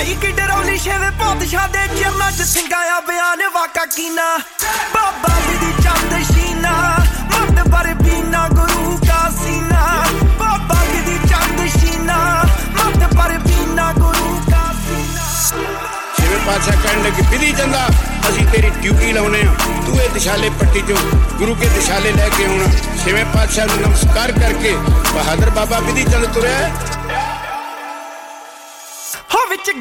ਭਾਈ ਕੀ ਡਰੌਲੀ ਸ਼ੇਵੇ ਪਾਤਸ਼ਾਹ ਦੇ ਚਰਨਾਂ 'ਚ ਸਿੰਘਾਇਆ ਬਿਆਨ ਵਾਕਾ ਕੀਨਾ ਬਾਬਾ ਜੀ ਦੀ ਚੰਦ ਸ਼ੀਨਾ ਮਰਦ ਪਰ ਪੀਨਾ ਗੁਰੂ ਕਾ ਸੀਨਾ ਬਾਬਾ ਜੀ ਦੀ ਚੰਦ ਸ਼ੀਨਾ ਮਰਦ ਪਰ ਪੀਨਾ ਗੁਰੂ ਕਾ ਸੀਨਾ ਛੇਵੇਂ ਪਾਤਸ਼ਾਹ ਕਹਿਣ ਲੱਗੇ ਬਿਧੀ ਚੰਦਾ ਅਸੀਂ ਤੇਰੀ ਡਿਊਟੀ ਲਾਉਨੇ ਆ ਤੂੰ ਇਹ ਦਿਸ਼ਾਲੇ ਪੱਟੀ ਚੋਂ ਗੁਰੂ ਕੇ ਦਿਸ਼ਾਲੇ ਲੈ ਕੇ ਆਉਣਾ ਛੇਵੇਂ ਪਾਤਸ਼ਾਹ ਨੂੰ ਨਮਸਕਾਰ ਕਰਕੇ ਬਹਾਦਰ ਬਾਬਾ ਬਿਧੀ ਚੰਦ ਤੁਰਿਆ ਹੋ ਵਿੱਚ